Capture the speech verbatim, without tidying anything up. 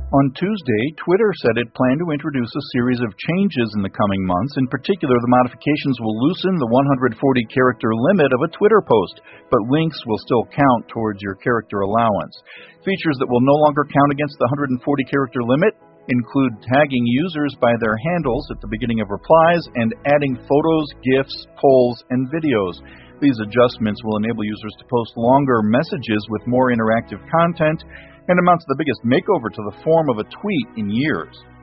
On Tuesday, Twitter said it planned to introduce a series of changes in the coming months. In particular, the modifications will loosen the one hundred forty character limit of a Twitter post, but links will still count towards your character allowance. Features that will no longer count against the one hundred forty character limit include tagging users by their handles at the beginning of replies and adding photos, GIFs, polls, and videos. These adjustments will enable users to post longer messages with more interactive content and amounts to the biggest makeover to the form of a tweet in years.